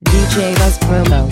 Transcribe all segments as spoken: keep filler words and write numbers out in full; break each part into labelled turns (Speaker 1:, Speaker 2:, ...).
Speaker 1: D J Buzz Promo.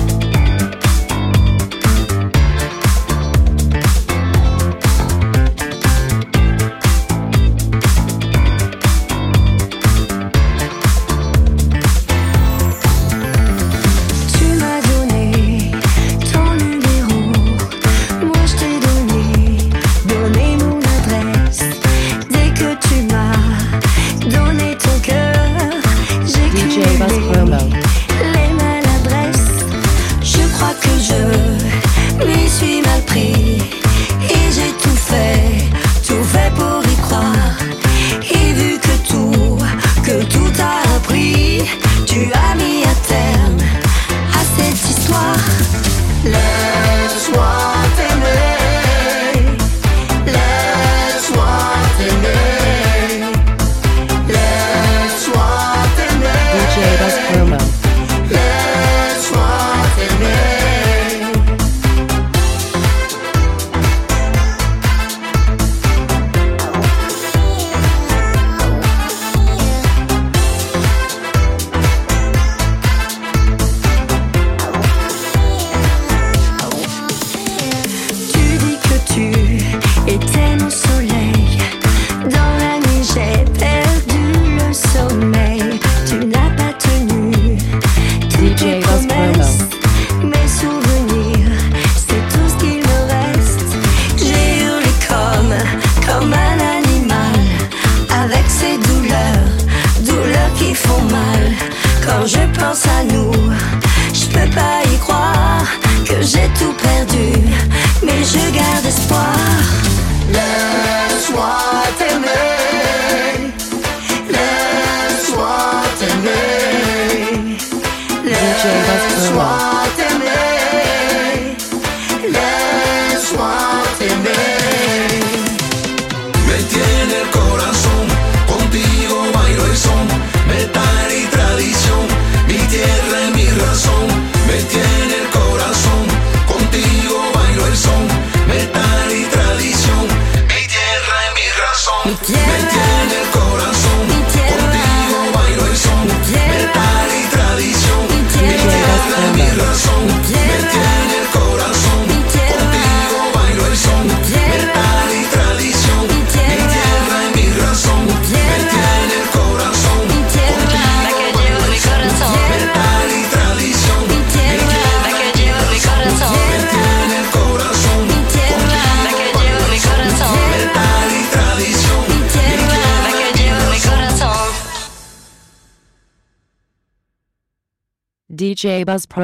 Speaker 2: Quand je pense à nous, je peux pas y croire que j'ai tout perdu, mais je garde espoir. Laisse-moi t'aimer, laisse-moi t'aimer, laisse-moi t'aimer, laisse-moi t'aimer.
Speaker 3: Me tiene el corazón, contigo bailo el son, metal y tradición, mi tierra es mi razón. Me tiene el corazón, contigo bailo el son, metal y tradición, mi tierra es mi razón. Me tiene el corazón, contigo bailo el son, metal y tradición, mi tierra es mi razón. Me tiene el corazón, contigo bailo el son, metal y tradición, mi tierra es mi razón. Me tiene el corazón,
Speaker 2: La que llevo mi corazón,
Speaker 3: metal y tradición,
Speaker 2: mi tierra, la que llevo mi corazón,
Speaker 3: me tiene el corazón,
Speaker 2: mi tierra, la que llevo mi corazón,
Speaker 3: metal y tradición,
Speaker 2: mi tierra, la que llevo mi corazón.
Speaker 1: D J Buzz Promo.